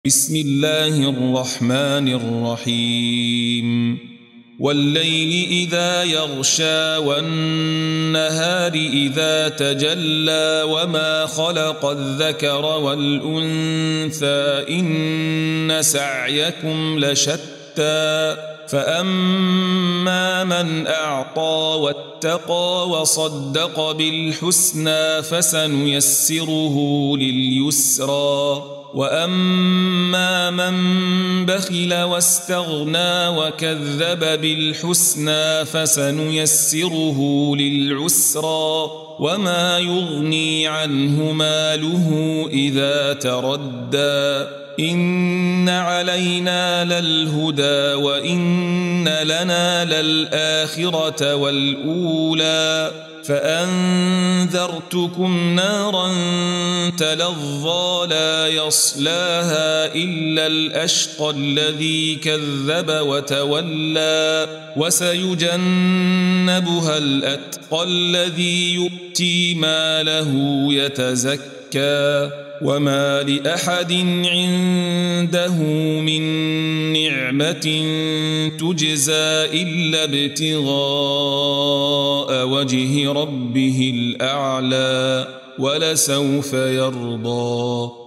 بسم الله الرحمن الرحيم والليل إذا يغشى والنهار إذا تجلى وما خلق الذكر والأنثى إن سعيكم لشتى فأما من أعطى واتقى وصدق بالحسنى فسنيسره لليسرى وأما من بخل واستغنى وكذب بالحسنى فسنيسره للعسرى وما يغني عنه ماله إذا تردى إن علينا للهدى وإن لنا للآخرة والأولى فأنذرتكم نارا تلظى لا يصلاها إلا الأشقى الذي كذب وتولى وسيجنبها الأتقى الذي يؤتي ماله يتزكى وما لأحد عنده من نعمة تجزى إلا ابتغاء وجه ربه الأعلى ولسوف يرضى.